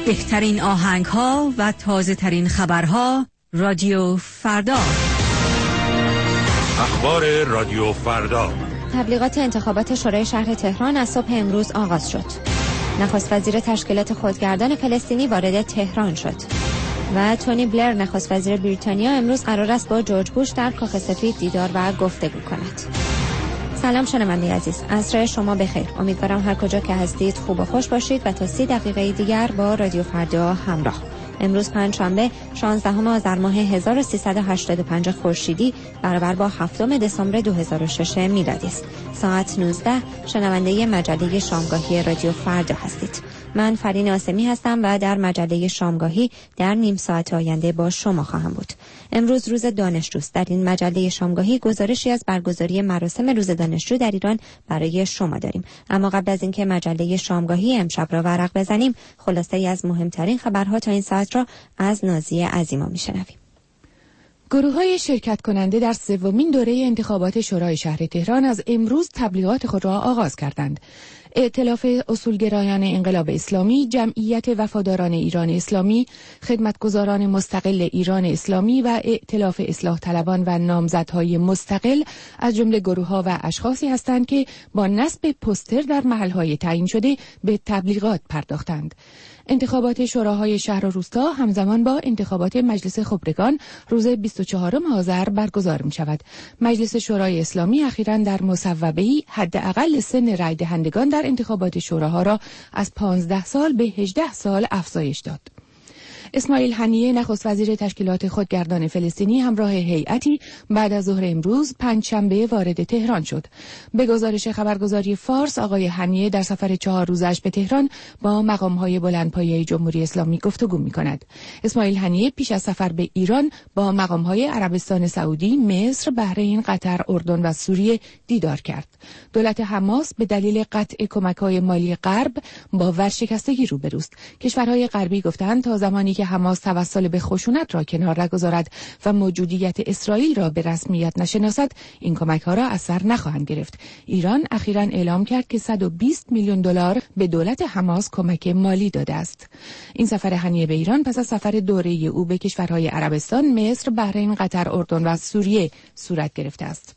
بهترین آهنگ‌ها و تازه‌ترین خبرها. رادیو فردا. اخبار رادیو فردا. تبلیغات انتخابات شورای شهر تهران از صبح امروز آغاز شد. نخست وزیر تشکیلات خودگردان فلسطینی وارد تهران شد و تونی بلر نخست وزیر بریتانیا امروز قرار است با جورج بوش در کاخ سفید دیدار و گفتگو کند. سلام شنونده عزیز، عصر شما بخیر. امیدوارم هر کجا که هستید خوب و خوش باشید و تا 30 دقیقه دیگر با رادیو فردا همراه. امروز پنجشنبه 16 آذر ماه 1385 خورشیدی برابر با 7 دسامبر 2006 میلادی است. ساعت 19 شنونده مجله شامگاهی رادیو فردا هستید. من فرین آسمی هستم و در مجله شامگاهی در نیم ساعت آینده با شما خواهم بود. امروز روز دانشجوست. در این مجله شامگاهی گزارشی از برگزاری مراسم روز دانشجو در ایران برای شما داریم. اما قبل از اینکه مجله شامگاهی امشب را ورق بزنیم، خلاصه‌ای از مهمترین خبرها تا این ساعت را از نازیه عظیما میشنویم. گروه‌های شرکت کننده در سومین دوره انتخابات شورای شهر تهران از امروز تبلیغات خود را آغاز کردند. ائتلاف اصولگرایان انقلاب اسلامی، جمعیت وفاداران ایران اسلامی، خدمتگزاران مستقل ایران اسلامی و ائتلاف اصلاح طلبان و نامزدهای مستقل از جمله گروه‌ها و اشخاصی هستند که با نصب پوستر در محل‌های تعیین شده به تبلیغات پرداختند. انتخابات شوراهای شهر و روستا همزمان با انتخابات مجلس خبرگان روز 24 آذر برگزار می شود. مجلس شورای اسلامی اخیراً در مصوبه‌ای حداقل سن رای دهندگان در انتخابات شوراها را از 15 سال به 18 سال افزایش داد. اسماعیل هنیه نخست وزیر تشکیلات خودگردان فلسطینی همراه هیئتی بعد از ظهر امروز پنجشنبه وارد تهران شد. به گزارش خبرگزاری فارس، آقای هنیه در سفر 4 روزش به تهران با مقام‌های بلندپایه جمهوری اسلامی گفتگو می‌کند. اسماعیل هنیه پیش از سفر به ایران با مقام‌های عربستان سعودی، مصر، بحرین، قطر، اردن و سوریه دیدار کرد. دولت حماس به دلیل قطع کمک‌های مالی غرب با ورشکستگی روبروست. کشورهای غربی گفتند تا زمانی که حماس توسل به خشونت را کنار نگذارد و موجودیت اسرائیل را به رسمیت نشناسد، این کمک‌ها را از سر نخواهند گرفت. ایران اخیراً اعلام کرد که 120 میلیون دلار به دولت حماس کمک مالی داده است. این سفر هنیه به ایران پس از سفر دوره او به کشورهای عربستان، مصر، بحرین، قطر، اردن و سوریه صورت گرفته است.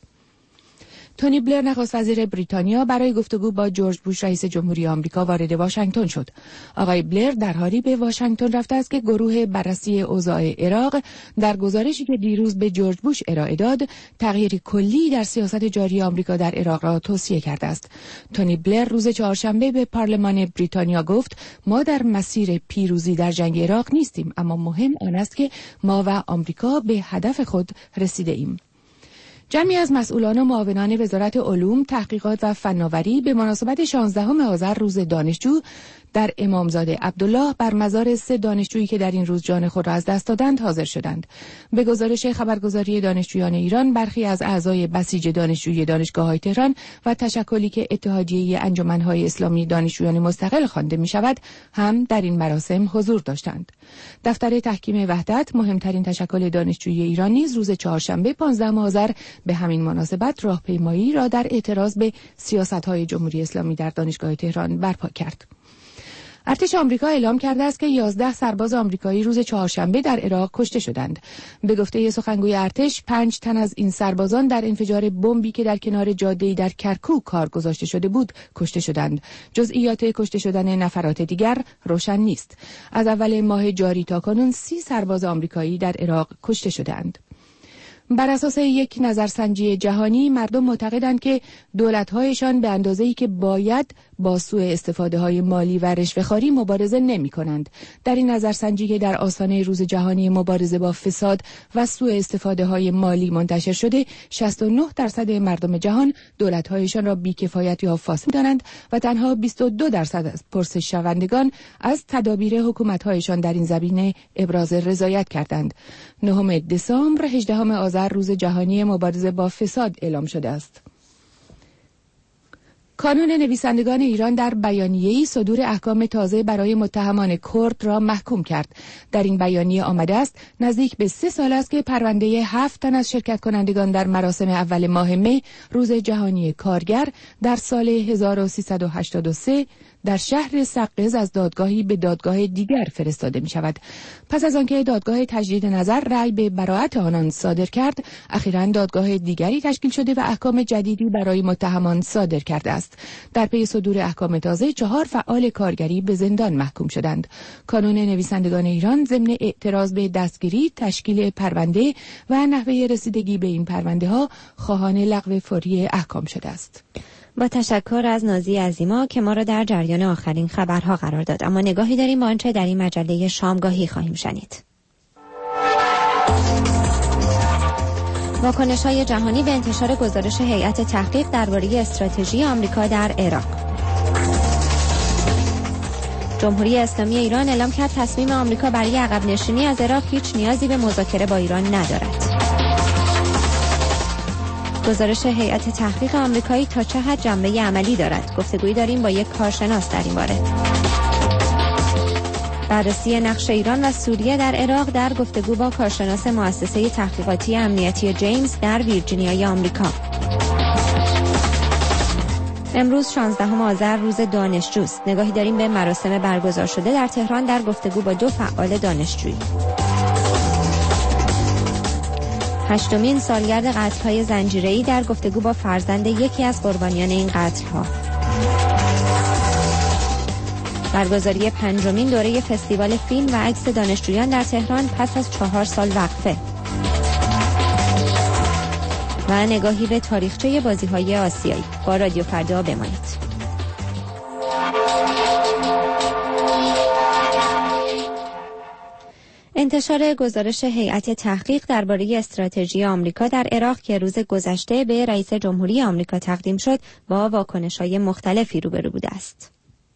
تونی بلر نخست وزیر بریتانیا برای گفتگو با جورج بوش رئیس جمهوری آمریکا وارد واشنگتن شد. آقای بلر در حالی به واشنگتن رفته است که گروه بررسی اوضاع عراق در گزارشی که دیروز به جورج بوش ارائه داد، تغییر کلی در سیاست جاری آمریکا در عراق را توصیه کرده است. تونی بلر روز چهارشنبه به پارلمان بریتانیا گفت: ما در مسیر پیروزی در جنگ عراق نیستیم، اما مهم آن است که ما و آمریکا به هدف خود رسیده ایم. جمعی از مسئولان و معاونان وزارت علوم، تحقیقات و فناوری به مناسبت 16 آذر روز دانشجو در امامزاده عبدالله بر مزار 3 دانشجویی که در این روز جان خود را از دست دادند حاضر شدند. به گزارش خبرگزاری دانشجویان ایران، برخی از اعضای بسیج دانشجویی دانشگاه‌های تهران و تشکلی که اتحادیه انجمن‌های اسلامی دانشجویان مستقل خوانده می‌شود هم در این مراسم حضور داشتند. دفتر تحکیم وحدت، مهمترین تشکل دانشجویی ایران، نیز روز چهارشنبه 15 آذر به همین مناسبت راهپیمایی را در اعتراض به سیاست‌های جمهوری اسلامی در دانشگاه تهران برپا کرد. ارتش آمریکا اعلام کرده است که 11 سرباز آمریکایی روز چهارشنبه در عراق کشته شدند. به گفته سخنگوی ارتش، 5 تن از این سربازان در انفجار بمبی که در کنار جاده‌ای در کرکوک کار گذاشته شده بود کشته شدند. جزئیات کشته شدن نفرات دیگر روشن نیست. از اول ماه جاری تا کنون 30 سرباز آمریکایی در عراق کشته شدند. بر اساس یک نظرسنجی جهانی، مردم معتقدند که دولت‌هایشان به اندازه‌ای که باید با سوء استفاده‌های مالی و رشوه‌خواری مبارزه نمی‌کنند. در این نظرسنجی که در آستانه روز جهانی مبارزه با فساد و سوء استفاده‌های مالی منتشر شده، 69% مردم جهان دولت‌هایشان را بی‌کفایت یا فاسد دانند و تنها 22% از پرسش شوندگان از تدابیر حکومت‌هایشان در این زمینه ابراز رضایت کردند. 9 دسامبر 18 آذر روز جهانی مبارزه با فساد اعلام شده است. کانون نویسندگان ایران در بیانیه‌ای صدور احکام تازه برای متهمان کرد را محکوم کرد. در این بیانیه آمده است نزدیک به 3 سال است که پرونده 7 تن از شرکت کنندگان در مراسم اول ماه می روز جهانی کارگر در سال 1383 در شهر سقز از دادگاهی به دادگاه دیگر فرستاده می شود. پس از آنکه دادگاه تجدید نظر رأی به براءت آنان صادر کرد، اخیراً دادگاه دیگری تشکیل شده و احکام جدیدی برای متهمان صادر کرده است. در پی صدور احکام تازه 4 فعال کارگری به زندان محکوم شدند. کانون نویسندگان ایران ضمن اعتراض به دستگیری، تشکیل پرونده و نحوه رسیدگی به این پرونده ها خواهان لغو فوری احکام شده است. با تشکر از نازی عظیما که ما را در جریان آخرین خبرها قرار داد. اما نگاهی داریم به آنچه در این مجله شامگاهی خواهیم شنید. واکنش‌های جهانی به انتشار گزارش هیئت تحقیق درباره استراتژی آمریکا در عراق. جمهوری اسلامی ایران اعلام کرد تصمیم آمریکا برای عقب نشینی از عراق هیچ نیازی به مذاکره با ایران ندارد. گزارش هیئت تحقیق آمریکایی تا چه حد جنبه عملی دارد؟ گفتگویی داریم با یک کارشناس در این باره. بررسی نقش ایران و سوریه در عراق در گفتگو با کارشناس مؤسسه تحقیقاتی امنیتی جیمز در ویرجینیای آمریکا. امروز 16 آذر روز دانشجوست. نگاهی داریم به مراسم برگزار شده در تهران در گفتگو با 2 فعال دانشجویی. 8مین سالگرد قتل‌های زنجیره‌ای در گفتگو با فرزند یکی از قربانیان این قتل‌ها. برگزاری 5مین دوره فستیوال فیلم و عکس دانشجویان در تهران پس از 4 سال وقفه. و نگاهی به تاریخچه بازی‌های آسیایی. با رادیو فردا بمانید. انتشار گزارش هیئت تحقیق درباره استراتژی آمریکا در عراق که روز گذشته به رئیس جمهوری آمریکا تقدیم شد، با واکنش‌های مختلفی روبرو بوده است.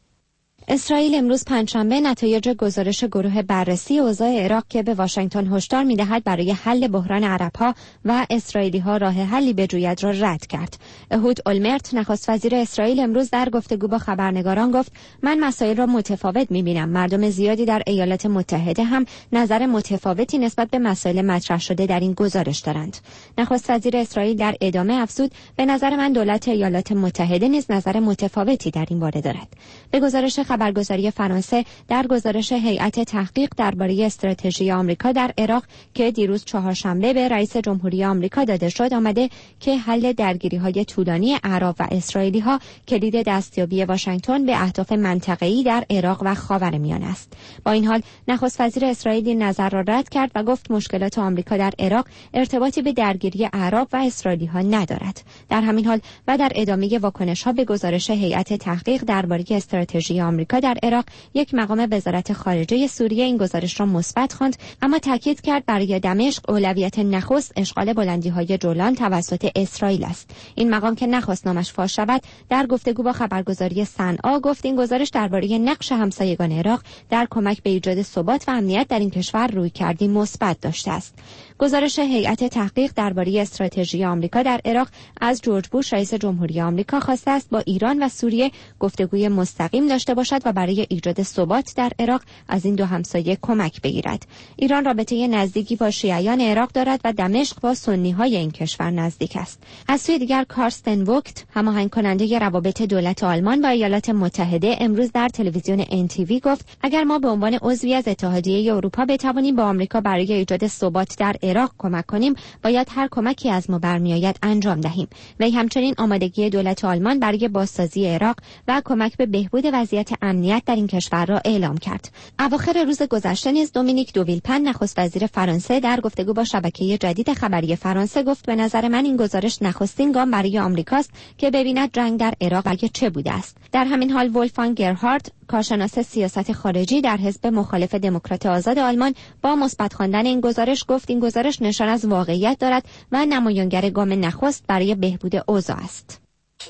اسرائیل امروز پنجشنبه نتایج گزارش گروه بررسی اوضاع عراق که به واشنگتن هشدار می‌دهد برای حل بحران عرب‌ها و اسرائیلی‌ها راه حلی بجوید را رد کرد. اهود اولمرت نخست وزیر اسرائیل امروز در گفتگو با خبرنگاران گفت: من مسائل را متفاوت می‌بینم. مردم زیادی در ایالات متحده هم نظر متفاوتی نسبت به مسائل مطرح شده در این گزارش دارند. نخست وزیر اسرائیل در ادامه افزود: به نظر من دولت ایالات متحده نیز نظر متفاوتی در این باره دارد. به گزارش خبرگزاری فرانسه در گزارش هیئت تحقیق درباره استراتژی آمریکا در عراق که دیروز چهارشنبه به رئیس جمهوری آمریکا داده شد آمده که حل درگیری‌های طولانی اعراب و اسرائیلی‌ها کلید دستیابی واشنگتن به اهداف منطقه‌ای در عراق و خاورمیانه است. با این حال نخست وزیر اسرائیل این نظر را رد کرد و گفت مشکلات آمریکا در عراق ارتباطی به درگیری اعراب و اسرائیلی‌ها ندارد. در همین حال و در ادامه واکنش‌ها به گزارش هیئت تحقیق درباره استراتژی آمریکا در عراق، یک مقام وزارت خارجه سوریه این گزارش را مثبت خواند، اما تاکید کرد برای دمشق اولویت نخست اشغال بلندی‌های جولان توسط اسرائیل است. این مقام که نخواست نامش فاش شود، در گفتگو با خبرگزاری صنعا گفت این گزارش درباره نقش همسایگان عراق در کمک به ایجاد ثبات و امنیت در این کشور رویکردی مثبت داشته است. گزارش هیئت تحقیق درباره استراتژی آمریکا در عراق از جورج بوش رئیس جمهوری آمریکا خواسته است با ایران و سوریه گفتگوی مستقیم داشته باشد و برای ایجاد ثبات در عراق از این 2 همسایه کمک بگیرد. ایران رابطه نزدیکی با شیعیان عراق دارد و دمشق با سنی‌های این کشور نزدیک است. از سوی دیگر کارستن ووگت، هماهنگ کننده روابط دولت آلمان با ایالات متحده، امروز در تلویزیون NTV گفت اگر ما به عنوان عضوی از اتحادیه اروپا بتوانیم با آمریکا برای ایجاد ثبات در عراق کمک کنیم، باید هر کمکی از ما برمیآید انجام دهیم. وی همچنین آمادگی دولت آلمان برای بازسازی عراق و کمک به بهبود وضعیت امنیت در این کشور را اعلام کرد. اواخر روز گذشته نیز دومینیک دو ویلپن نخست وزیر فرانسه در گفتگو با شبکه جدید خبری فرانسه گفت به نظر من این گزارش نخستین گام برای آمریکاست که ببیند جنگ در عراق برای چه بوده است. در همین حال ولفگانگ گرهارد، کارشناس سیاست خارجی در حزب مخالف دموکرات آزاد آلمان، با مثبت خواندن این گزارش گفت این گزارش نشان از واقعیت دارد و نمایانگر گام نخست برای بهبود اوضاع است.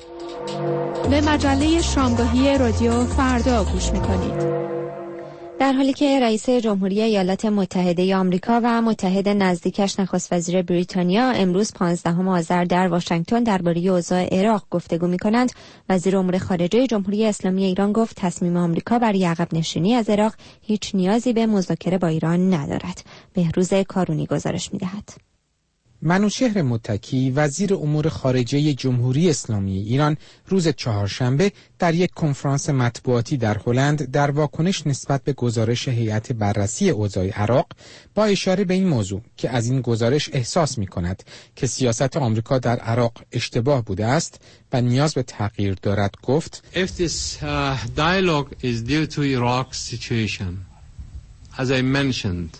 به مجله شامگاهی رادیو فردا گوش می‌کنید. در حالی که رئیس جمهوری ایالات متحده آمریکا و متحد نزدیکش نخست وزیر بریتانیا امروز 15 آذر در واشنگتن درباره اوضاع عراق گفتگو می‌کنند، وزیر امور خارجه جمهوری اسلامی ایران گفت تصمیم آمریکا برای عقب نشینی از عراق هیچ نیازی به مذاکره با ایران ندارد. بهروز کارونی گزارش می‌دهد. منوچهر متکی وزیر امور خارجه جمهوری اسلامی ایران روز چهارشنبه در یک کنفرانس مطبوعاتی در هلند در واکنش نسبت به گزارش هیئت بررسی اوضاع عراق با اشاره به این موضوع که از این گزارش احساس می‌کند که سیاست آمریکا در عراق اشتباه بوده است و نیاز به تغییر دارد گفت: If this dialogue is due to Iraq's situation, as I mentioned,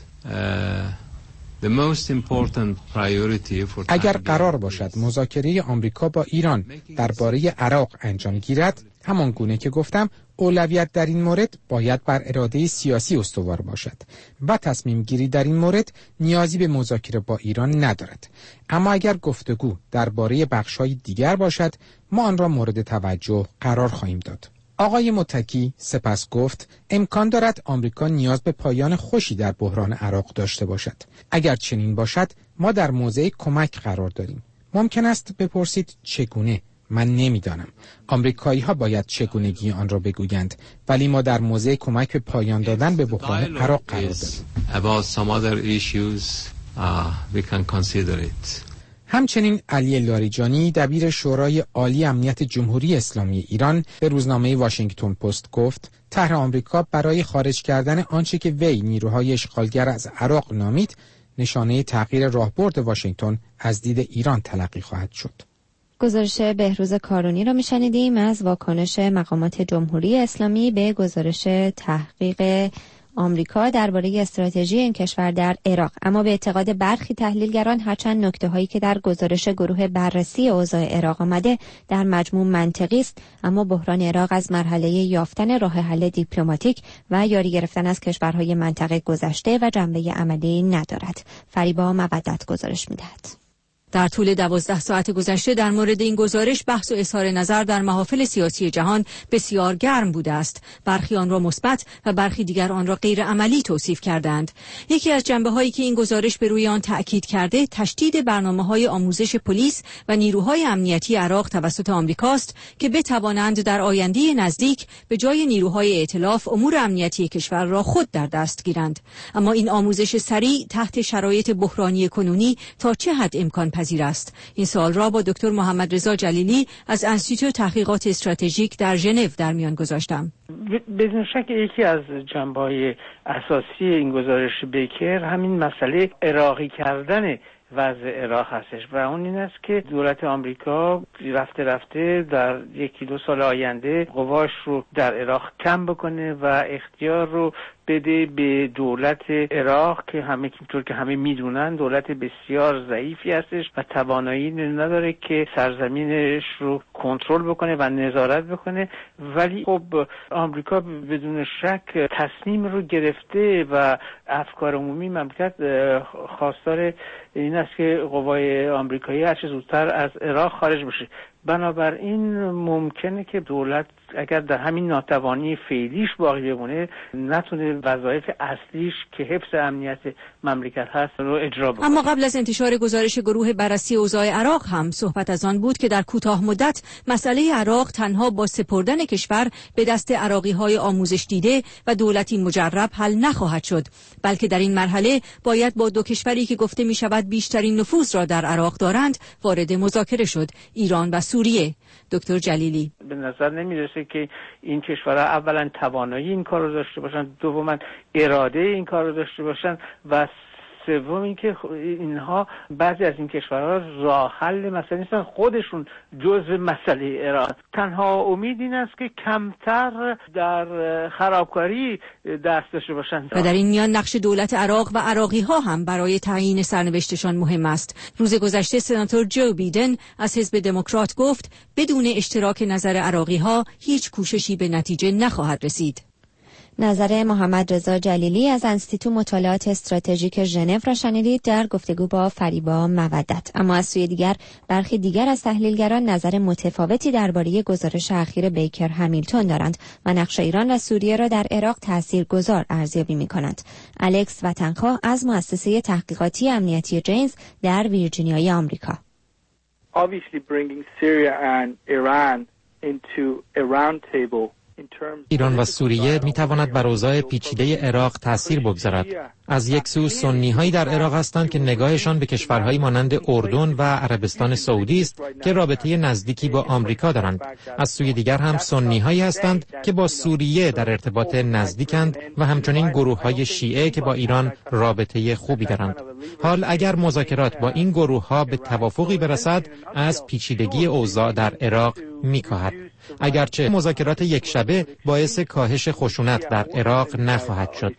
اگر قرار باشد مذاکره آمریکا با ایران درباره عراق انجام گیرد، همان گونه که گفتم اولویت در این مورد باید بر اراده سیاسی استوار باشد و تصمیم گیری در این مورد نیازی به مذاکره با ایران ندارد. اما اگر گفتگو درباره بخش‌های دیگر باشد، ما آن را مورد توجه قرار خواهیم داد. آقای متکی سپس گفت امکان دارد آمریکا نیاز به پایان خوشی در بحران عراق داشته باشد. اگر چنین باشد ما در موضع کمک قرار داریم. ممکن است بپرسید چگونه؟ من نمیدانم. آمریکایی‌ها باید چگونگی آن را بگویند، ولی ما در موضع کمک به پایان دادن به بحران عراق قرار داریم. همچنین علی لاریجانی دبیر شورای عالی امنیت جمهوری اسلامی ایران به روزنامه واشنگتن پست گفت طرح آمریکا برای خارج کردن آنچه که وی نیروهای اشغالگر از عراق نامید نشانه تغییر راهبرد واشنگتن از دید ایران تلقی خواهد شد. گزارش بهروز کارونی را میشنیدیم از واکنش مقامات جمهوری اسلامی به گزارش تحقیق آمریکا درباره استراتژی این کشور در عراق. اما به اعتقاد برخی تحلیلگران هرچند نکته‌هایی که در گزارش گروه بررسی اوضاع عراق آمده در مجموع منطقی است، اما بحران عراق از مرحله یافتن راه حل دیپلماتیک و یاری گرفتن از کشورهای منطقه گذشته و جنبه عملی ندارد. فریبا مودت گزارش می‌دهد. در طول 12 ساعت گذشته در مورد این گزارش بحث و اظهار نظر در محافل سیاسی جهان بسیار گرم بوده است. برخی آن را مثبت و برخی دیگر آن را غیر عملی توصیف کردند. یکی از جنبه‌هایی که این گزارش به روی آن تأکید کرده تشدید برنامه‌های آموزش پلیس و نیروهای امنیتی عراق توسط آمریکاست که بتوانند در آینده نزدیک به جای نیروهای ائتلاف امور امنیتی کشور را خود در دست گیرند. اما این آموزش سریع تحت شرایط بحرانی کنونی تا چه حد امکان پذیر است؟ این سوال را با دکتر محمد رضا جلیلی از انستیتو تحقیقات استراتژیک در ژنو در میان گذاشتم. بدون شک یکی از جنبه‌های اساسی این گزارش بیکر همین مسئله عراقی کردن وضع عراق هستش و اون این است که دولت آمریکا رفته رفته در 1-2 سال آینده قواش رو در عراق کم بکنه و اختیار رو بده به دولت عراق که همینطور که همه میدونن دولت بسیار ضعیفی هستش و توانایی نداره که سرزمینش رو کنترل بکنه و نظارت بکنه. ولی خب آمریکا بدون شک تصمیم رو گرفته و افکار عمومی مملکت خواستار این است که قوای آمریکایی هر چه زودتر از عراق خارج بشه. بنابراین ممکنه که دولت اگر در همین ناتوانی فعلیش باقی بمونه نتونه وظایف اصلیش که حفظ امنیت مملکت هست رو اجرا بکنه. اما قبل از انتشار گزارش گروه بررسی اوضاع عراق هم صحبت از آن بود که در کوتاه مدت مسئله عراق تنها با سپردن کشور به دست عراقی‌های آموزش دیده و دولتی مجرب حل نخواهد شد، بلکه در این مرحله باید با دو کشوری که گفته می شود بیشترین نفوذ را در عراق دارند وارد مذاکره شد، ایران و سوریه. دکتر جلیلی: به نظر نمیرسه که این کشورها اولا توانایی این کار رو داشته باشن، دوما اراده این کار رو داشته باشن و سوم اینکه اینها بعضی از این کشورها راه حل مسئله نیستن، خودشون جزء مسئله ایران. تنها امید این است که کمتر در خرابکاری دست داشته باشند. و در این میان نقش دولت عراق و عراقی ها هم برای تعیین سرنوشتشان مهم است. روز گذشته سناتور جو بیدن از حزب دموکرات گفت بدون اشتراک نظر عراقی ها هیچ کوششی به نتیجه نخواهد رسید. نظر محمد رضا جلیلی از انستیتو مطالعات استراتژیک ژنو را شنیدید در گفتگو با فریبا مودت. اما از سوی دیگر برخی دیگر از تحلیلگران نظر متفاوتی درباره گزارش اخیر بیکر همیلتون دارند و نقش ایران و سوریه را در عراق تاثیرگذار ارزیابی می‌کنند. الکس وطنخواه از مؤسسه تحقیقاتی امنیتی جینز در ویرجینیای آمریکا: Obviously bringing Syria and Iran into a round table ایران و سوریه میتواند بر اوضاع پیچیده عراق تأثیر بگذارد. از یک سو سنی‌هایی در عراق هستند که نگاهشان به کشورهایی مانند اردن و عربستان سعودی است که رابطه نزدیکی با آمریکا دارند. از سوی دیگر هم سنی‌هایی هستند که با سوریه در ارتباط نزدیکند و همچنین گروه‌های شیعه که با ایران رابطه خوبی دارند. حال اگر مذاکرات با این گروه‌ها به توافقی برسد، از پیچیدگی اوضاع در عراق می‌کاهد. اگرچه مذاکرات یک شبه باعث کاهش خشونت در عراق نخواهد شد.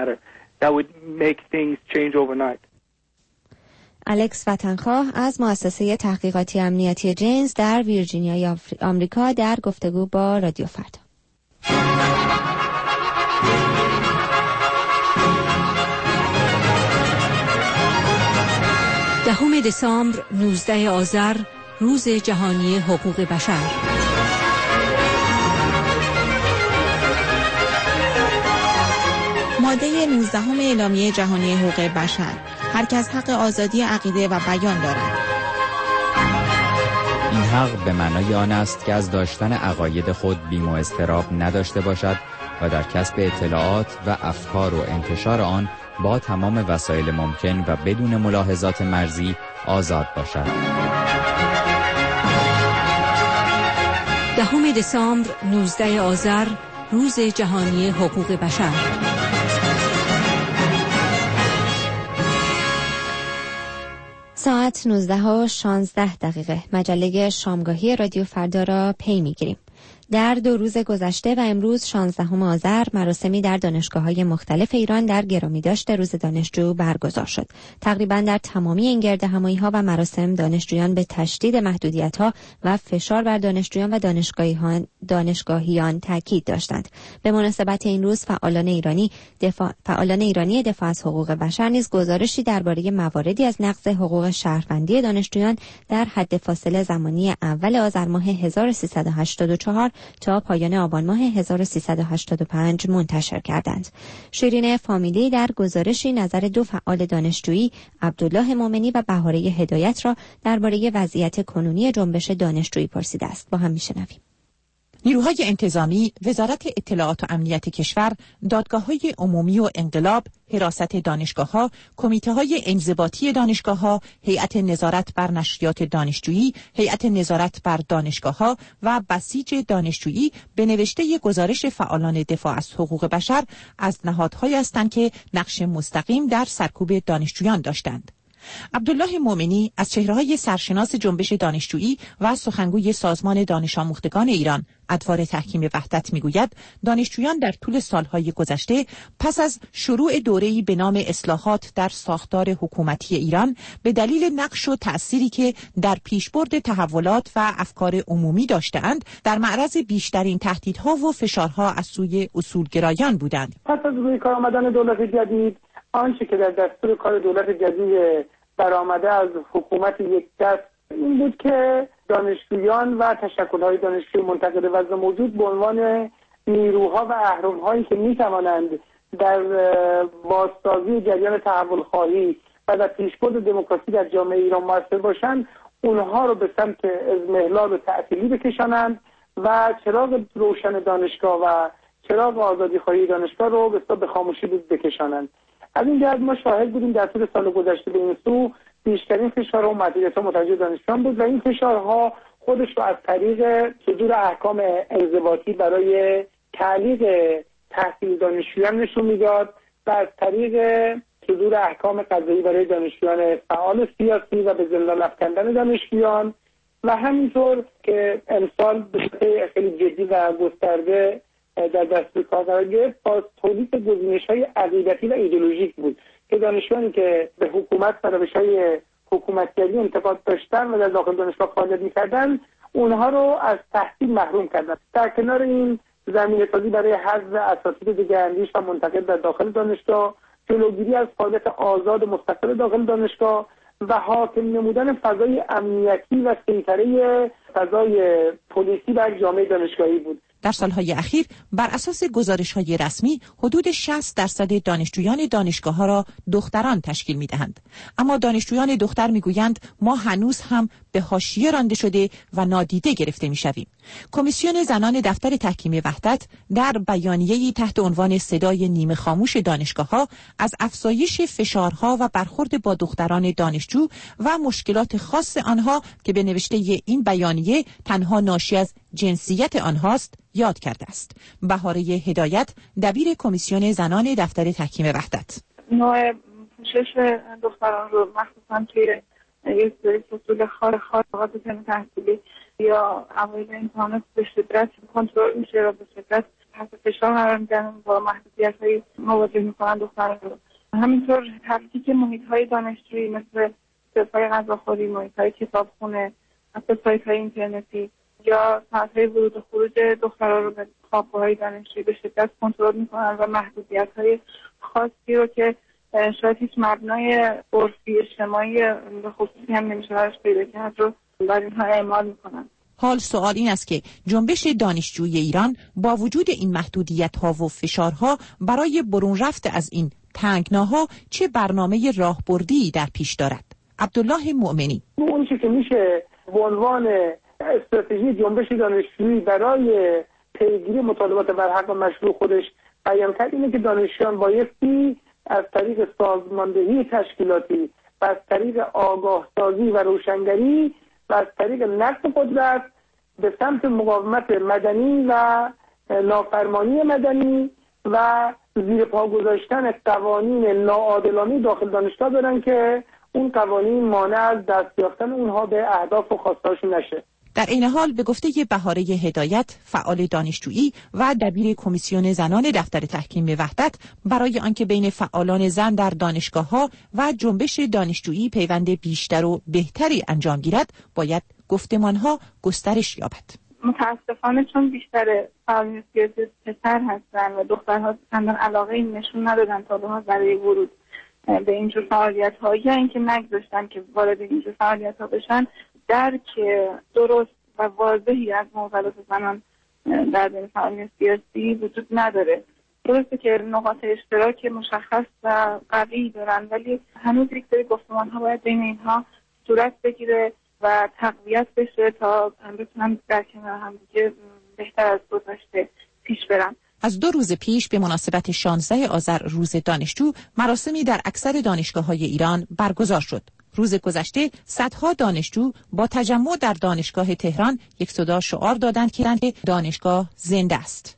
الکس وطنخواه از مؤسسه تحقیقاتی امنیتی جینز در ویرجینیای آمریکا در گفتگو با رادیو فردا. 10 دسامبر 19 آذر روز جهانی حقوق بشر. ماده 19 اعلامیه جهانی حقوق بشر: هر کس حق آزادی عقیده و بیان دارد. این حق به معنای آن است که از داشتن عقاید خود بیم و اضطراب نداشته باشد و در کسب اطلاعات و افکار و انتشار آن با تمام وسایل ممکن و بدون ملاحظات مرزی آزاد باشد. 10 دسامبر 19 آذر روز جهانی حقوق بشر. ساعت 19:16 مجله شامگاهی رادیو فردا را پی می‌گیریم. در 2 روز گذشته و امروز 16 آذر مراسمی در دانشگاه‌های مختلف ایران در گرامیداشت روز دانشجو برگزار شد. تقریباً در تمامی این گردهمایی‌ها و مراسم دانشجویان به تشدید محدودیت‌ها و فشار بر دانشجویان و دانشگاهیان تاکید داشتند. به مناسبت این روز فعالان ایرانی دفاع از حقوق بشر نیز گزارشی درباره مواردی از نقض حقوق شهروندی دانشجویان در حد فاصله زمانی اول آذر ماه 1384 تا پایان آبان ماه 1385 منتشر کردند. شیرین فامیلی در گزارشی نظر 2 فعال دانشجویی، عبدالله مومنی و بهاره هدایت را درباره وضعیت کنونی جنبش دانشجویی پرسیده است. با هم میشنویم. نیروهای انتظامی، وزارت اطلاعات و امنیت کشور، دادگاه‌های عمومی و انقلاب، حراست دانشگاه‌ها، کمیته‌های انضباطی دانشگاه‌ها، هیئت نظارت بر نشریات دانشجویی، هیئت نظارت بر دانشگاه‌ها و بسیج دانشجویی به نوشته گزارش فعالان دفاع از حقوق بشر از نهادهایی هستند که نقش مستقیم در سرکوب دانشجویان داشتند. عبدالله مومنی از چهره‌های سرشناس جنبش دانشجویی و سخنگوی سازمان دانش آموختگان ایران ادوار تحکیم وحدت میگوید دانشجویان در طول سالهای گذشته پس از شروع دوره‌ای به نام اصلاحات در ساختار حکومتی ایران به دلیل نقش و تأثیری که در پیشبرد تحولات و افکار عمومی داشته‌اند در معرض بیشترین تهدیدها و فشارها از سوی اصولگرایان بودند. پس از روی کار آمدن دولت جدید، آنچه که در دستور کار دولت جدید برآمده از حکومت یک دست این بود که دانشجویان و تشکل‌های دانشجویی منتقد وضع موجود به عنوان نیروها و اهرم‌هایی که می‌توانند در بازسازی جریان تحول‌خواهی و در پیشبرد دموکراسی در جامعه ایران موثر باشند، اونها رو به سمت اضمحلال و تعطیلی بکشانند و چراغ روشن دانشگاه و چراغ آزادی‌خواهی دانشگاه رو به خاموشی بکشانند. از این جهت ما شاهد بودیم در طول سال گذشته به این سو بیشترین فشارها و محدودیت‌ها متوجه دانشجویان بود و این فشارها خودش رو از طریق صدور احکام انضباطی برای تعلیق تحصیل دانشجویان نشون میداد و از طریق صدور احکام قضایی برای دانشجویان فعال سیاسی و به زندان افکندن دانشجویان و همینطور که امسال به شکل خیلی جدی و گسترده در دستور کار قرار گرفت با تولید گزینش‌های عقیدتی و ایدئولوژیک بود که دانشجویانی که به حکومت و روش‌های حکومتگری انتقاد داشتن و در داخل دانشگاه فعالیت می‌کردن اونها رو از تحصیل محروم کردن. در کنار این زمینه‌سازی برای حذف اساتید دگراندیش و منتقد در داخل دانشگاه، جلوگیری از فعالیت آزاد و مستقل داخل دانشگاه و حاکم نمودن فضای امنیتی و سیطره فضای پلیسی بر جامعه دانشگاهی بود. در سالهای اخیر بر اساس گزارش‌های رسمی حدود 60% دانشجویان دانشگاه‌ها را دختران تشکیل می‌دهند. اما دانشجویان دختر می‌گویند ما هنوز هم به حاشیه رانده شده و نادیده گرفته می‌شویم. کمیسیون زنان دفتر تحکیم وحدت در بیانیه‌ای تحت عنوان صدای نیمه خاموش دانشگاه‌ها از افزایش فشارها و برخورد با دختران دانشجو و مشکلات خاص آنها که به نوشته این بیانیه تنها ناشی از جنسیت آنهاست یاد کرده است. بهاره هدایت، دبیر کمیسیون زنان دفتر تحکیم وحدت: نوع پوشش دختران رو مخصوصا توی یک سری فصول خارقات سن تحصیلی یا اوایل امتحانات به شدت کنترل میشه و به شدت تحت فشار قرار میدن، با محدودیت‌های مواجه میکنن دختران رو. همینطور تفکیک محیط‌های دانشجویی مثل سایت‌های غذاخوری، محیط‌های کتابخونه، حتی سایت‌های اینترنتی یا ساعت‌های ورود و خروج دختران رو به خوابگاه‌های دانشجویی به شدت کنترل میکنن و محدودیت‌های خاصی رو که شاید هیچ مبنای عرفی اجتماعی به خصوصی هم نمیشه براش پیدا کرد رو بر اینها اعمال میکنن. حال سوال این است که جنبش دانشجویی ایران با وجود این محدودیت‌ها و فشارها برای برون رفت از این تنگناها چه برنامه راهبردی در پیش دارد؟ عبدالله مؤمنی: اون چیزی که میشه به عنوان استراتژی جنبش دانشجویی برای پیگیری مطالبات برحق و مشروع خودش بیان کرد اینه که دانشجویان بایستی از طریق سازماندهی تشکیلاتی و از طریق آگاه سازی و روشنگری و از طریق نقد قدرت به سمت مقاومت مدنی و نافرمانی مدنی و زیر پا گذاشتن قوانین ناعادلانه داخل دانشگاه برن که اون قوانین مانع از دست یافتن اونها به اهداف و خواستهاشون نشه. در این حال به گفته بهاره هدایت، فعال دانشجویی و دبیر کمیسیون زنان دفتر تحکیم وحدت، برای آنکه بین فعالان زن در دانشگاه‌ها و جنبش دانشجویی پیوند بیشتر و بهتری انجام گیرد، باید گفتمان‌ها گسترش یابد. متاسفانه چون بیشتر فعالان سیاسی پسر هستن و دخترها چندان علاقه این نشون ندادن تا به‌ها برای ورود به اینجور فعالیت‌ها یا اینکه نگذاشتن که وارد اینجور فعالیت‌ها بشن، درک درست و واضحی از معضلات زنان در بین فعالین سیاسی وجود نداره. درسته که نقاط اشتراک مشخص و قوی دارن، ولی هنوز یک سری گفتمان‌ها باید بین اینها صورت بگیره و تقویت بشه تا بتونن در کنار هم دیگه بهتر از گذشته پیش برن. از 2 روز پیش به مناسبت 16 آذر روز دانشجو مراسمی در اکثر دانشگاه‌های ایران برگزار شد. روز گذشته صدها دانشجو با تجمع در دانشگاه تهران یک صدا شعار دادند که دانشگاه زنده است.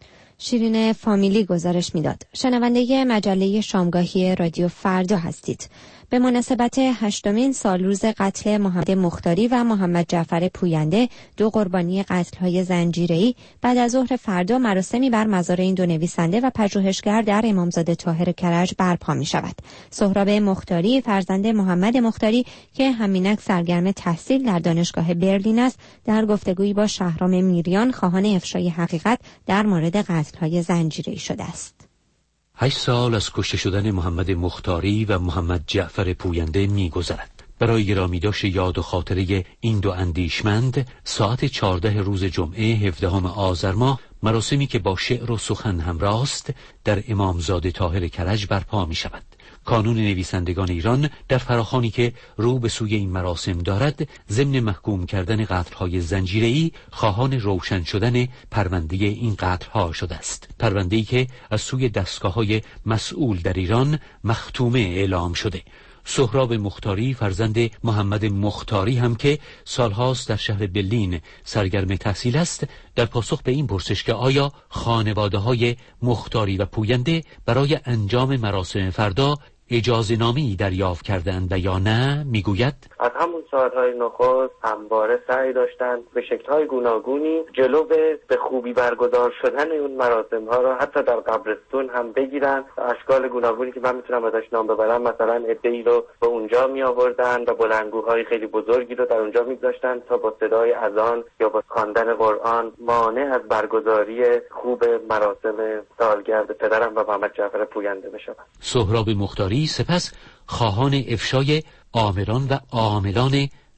شیرین فامیلی گزارش میداد. شنونده مجله شامگاهی رادیو فردا هستید. به مناسبت 8مین سالروز قتل محمد مختاری و محمد جعفر پوینده، 2 قربانی قتل‌های زنجیره‌ای، بعد از ظهر فردا مراسمی بر مزار این 2 نویسنده و پژوهشگر در امامزاده طاهر کرج برپا می‌شود. سهراب مختاری، فرزند محمد مختاری که همینک سرگرم تحصیل در دانشگاه برلین است، در گفتگویی با شهرام میریان خواهان افشای حقیقت در مورد قتل‌های زنجیره‌ای شده است. 8 سال از کشته شدن محمد مختاری و محمد جعفر پوینده می‌گذرد. برای گرامیداشت یاد و خاطره این 2 اندیشمند، ساعت 14 روز جمعه 17 آذر ماه مراسمی که با شعر و سخن همراه است در امامزاده طاهر کرج برپا می‌شود. کانون نویسندگان ایران در فراخوانی که رو به سوی این مراسم دارد، ضمن محکوم کردن قتل‌های زنجیره‌ای خواهان روشن شدن پرونده این قتل‌ها شده است. پرونده‌ای که از سوی دستگاه‌های مسئول در ایران مختومه اعلام شده. سهراب مختاری، فرزند محمد مختاری هم که سالهاست در شهر برلین سرگرم تحصیل است، در پاسخ به این پرسش که آیا خانواده‌های مختاری و پوینده برای انجام مراسم فردا اجازه نامه‌ای دریافت کردند و یا نه، میگوید از همون ساعت‌های نخست همواره سعی داشتند به شکل‌های گوناگونی جلو به خوبی برگزار شدن اون مراسم‌ها را حتی در قبرستون هم بگیرن. اشکال گوناگونی که من میتونم ازش نام ببرم، مثلا عده‌ای رو به اونجا میآوردن و بلندگوهای خیلی بزرگی رو در اونجا می‌گذاشتن تا با صدای اذان یا با خواندن قرآن مانع از برگزاری خوب مراسم سالگرد پدرم و محمد جعفر پوینده بشود. سهراب مختاری سپس خواهان افشای آمران و عاملان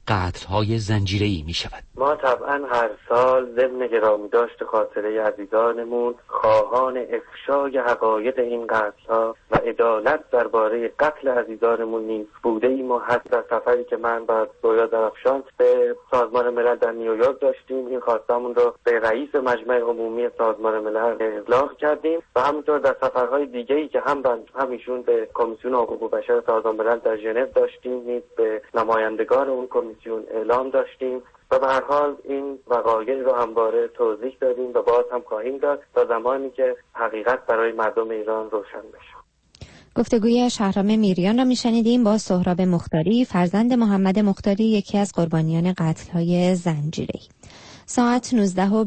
قتل‌های زنجیره‌ای می‌شود. ما طبعا هر سال ضمن گرامیداشت خاطره عزیزانمون خواهان افشای حقایق این قتل‌ها و عدالت درباره قتل عزیزانمون نیز بوده ایم و حتی در سفری که من بعد رویا درفشان به سازمان ملل در نیویورک داشتیم این خواستمون رو به رئیس مجمع عمومی سازمان ملل ابلاغ کردیم و همینطور در سفرهای دیگه‌ای که هم ایشون به کمیسیون حقوق بشر سازمان ملل در ژنو داشتیم نیز به نمایندگان اون کمیسیون اعلام داشتیم و به هر حال این وقایع رو همواره توضیح دادیم و باز هم خواهیم داد تا زمانی که حقیقت برای مردم ایران روشن بشه. گفتگوی شهرام میریان را میشنیدیم با سهراب مختاری، فرزند محمد مختاری، یکی از قربانیان قتل‌های زنجیره‌ای. ساعت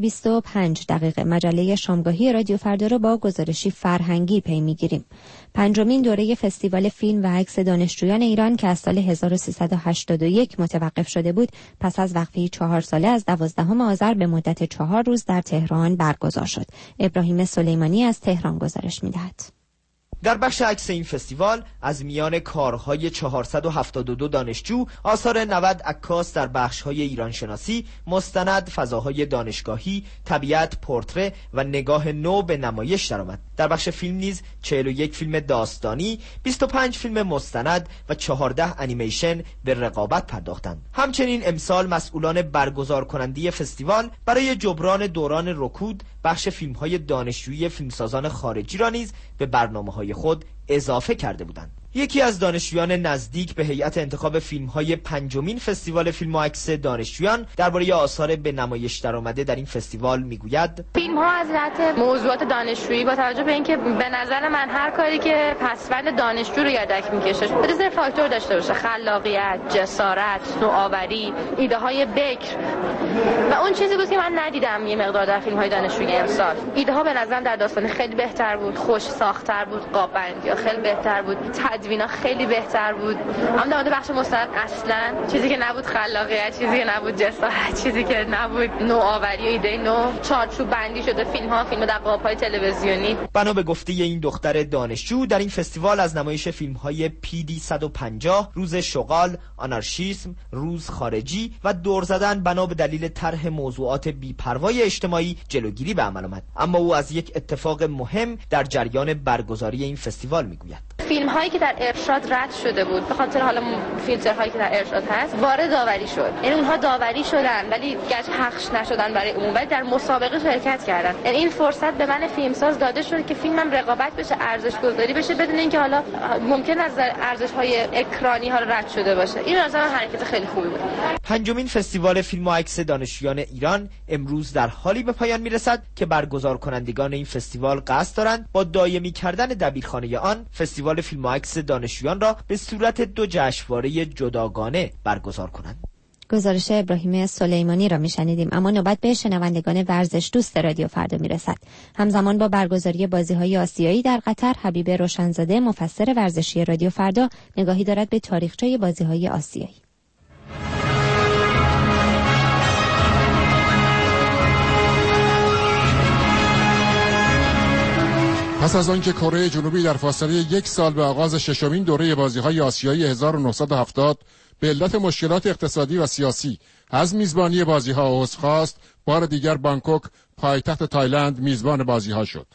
19:25 مجله شامگاهی رادیو فردا را با گزارشی فرهنگی پی میگیریم. 5مین دوره فستیوال فیلم و عکس دانشجویان ایران که از سال 1381 متوقف شده بود، پس از وقفه 4 ساله از 12 آذر به مدت 4 روز در تهران برگزار شد. ابراهیم سلیمانی از تهران گزارش می‌دهد. در بخش عکس این فستیوال از میان کارهای 472 دانشجو آثار 90 عکاس در بخش‌های ایرانشناسی، مستند، فضاهای دانشگاهی، طبیعت، پورتره و نگاه نو به نمایش درآمد. در بخش فیلم نیز 41 فیلم داستانی، 25 فیلم مستند و 14 انیمیشن به رقابت پرداختند. همچنین امسال مسئولان برگزار کننده فستیوال برای جبران دوران رکود بخش فیلم‌های دانشجویی فیلمسازان خارجی را نیز به برنامه‌های خود اضافه کرده بودند. یکی از دانشجویان نزدیک به هیئت انتخاب فیلم‌های 5مین فستیوال فیلم و عکس دانشجویان درباره آثار به نمایش درآمده در این فستیوال میگوید: فیلم‌ها از جهت موضوعات دانشجویی با توجه به اینکه به نظر من هر کاری که پسوند دانشجو رو یدک می‌کشه بذار فاکتور داشته باشه، خلاقیت، جسارت، نوآوری، ایده‌های بکر و اون چیزی بود که من ندیدم یه مقدار در فیلم‌های دانشجویی امسال. ایده‌ها به نظرم در داستان خیلی بهتر بود، خوش ساخت‌تر بود، قاب‌بندی‌ها خیلی بهتر بود، تدوینا خیلی بهتر بود. اما در مورد بخش مستند اصلا چیزی که نبود خلاقیت، چیزی که نبود جسارت، چیزی که نبود نوآوری و ایده نو، چارچوب بندی شده فیلم در قالب‌های تلویزیونی. بنا به گفته این دختر دانشجو در این فستیوال از نمایش فیلم‌های PD 150، روز شغال، آنارشیسم، روز خارجی و دور زدن بنا به دلیل طرح موضوعات بی‌پروای اجتماعی جلوگیری به عمل آمد. اما او از یک اتفاق مهم در جریان برگزاری این فستیوال میگوید: فیلم هایی که در ارشاد رد شده بود به خاطر حالا فیلترهایی که در ارشاد هست وارد داوری شد، یعنی اونها داوری شدن ولی گرچه پخش نشدن برای عموم ولی در مسابقه شرکت کردن. یعنی این فرصت به من فیلمساز داده شد که فیلمم رقابت بشه، ارزش گذاری بشه بدون اینکه حالا ممکن است ارزش های اکرانی ها رد شده باشه. این از نظر حرکت خیلی خوبی بود. 5مین فستیوال فیلم و عکس دانشجویان ایران امروز در حالی به پایان میرسد که برگزار کنندگان این فستیوال قصد دارند با دائمی کردن دبیرخانه آن فستیوال فیلم و عکس دانشجویان را به صورت 2 جشنواره جداگانه برگزار کنند. گزارش ابراهیم سلیمانی را میشنیدیم. اما نوبت به شنوندگان ورزش دوست رادیو فردا میرسد. همزمان با برگزاری بازی‌های آسیایی در قطر، حبیب روشنزاده مفسر ورزشی رادیو فردا نگاهی دارد به تاریخچه بازی‌های آسیایی. پس از آنکه کره جنوبی در فاصله 1 سال به آغاز 6مین دوره بازی‌های آسیایی 1970 به علت مشکلات اقتصادی و سیاسی از میزبانی بازی‌ها عذر خواست، بار دیگر بانکوک پایتخت تایلند میزبان بازی‌ها شد.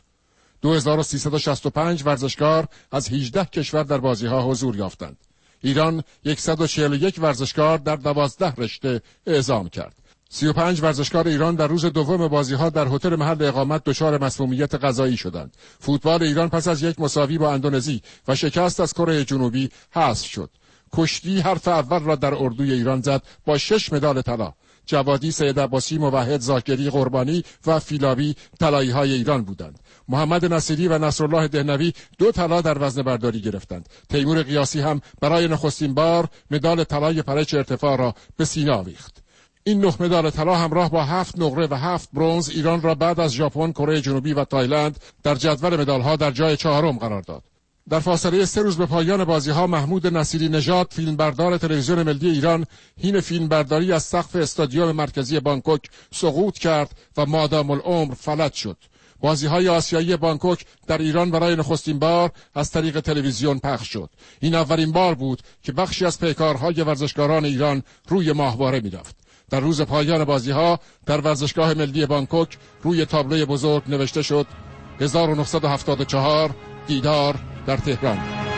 2365 ورزشکار از 18 کشور در بازی‌ها حضور یافتند. ایران 141 ورزشکار در 12 رشته اعزام کرد. 35 ورزشکار ایران در روز دوم بازی‌ها در هتل محل اقامت دچار مسمومیت غذایی شدند. فوتبال ایران پس از یک مساوی با اندونزی و شکست از کره جنوبی حذف شد. کشتی حرف اول را در اردوی ایران زد با 6 مدال طلا. جوادی، سید عباسی، موحد، زاکری، قربانی و فیلاوی طلایی‌های ایران بودند. محمد نصیری و نصرالله دهنوی 2 طلا در وزنه برداری گرفتند. تیمور قیاسی هم برای نخستین بار مدال طلای پرچ ارتفاع را به سینه آویخت. این 9 مدال طلا همراه با 7 نقره و 7 برنز ایران را بعد از ژاپن، کره جنوبی و تایلند در جدول مدال‌ها در جای 4م قرار داد. در فاصله 3 روز به پایان بازی‌ها محمود نصیری نژاد، فیلمبردار تلویزیون ملی ایران، حین فیلمبرداری از سقف استادیوم مرکزی بانکوک سقوط کرد و مادام العمر فلج شد. بازی‌های آسیایی بانکوک در ایران برای نخستین بار از طریق تلویزیون پخش شد. این اولین بار بود که بخشی از پیکارهای ورزشکاران ایران روی ماهواره می‌رفت. در روز پایان بازی‌ها در ورزشگاه ملی بانکوک روی تابلوی بزرگ نوشته شد 1974 دیدار در تهران.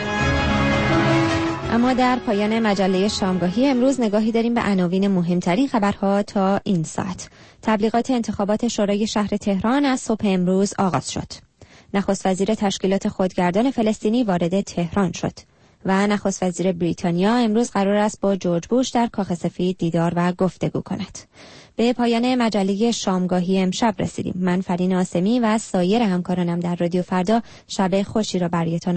اما در پایان مجله شامگاهی امروز نگاهی داریم به عناوین مهمترین خبرها تا این ساعت. تبلیغات انتخابات شورای شهر تهران از صبح امروز آغاز شد. نخست وزیر تشکیلات خودگردان فلسطینی وارد تهران شد و نخست وزیر بریتانیا امروز قرار است با جورج بوش در کاخ سفید دیدار و گفتگو کند. به پایان مجله شامگاهی امشب رسیدیم. من فرین آسمی و سایر همکارانم در رادیو فردا شب خوشی را برایتان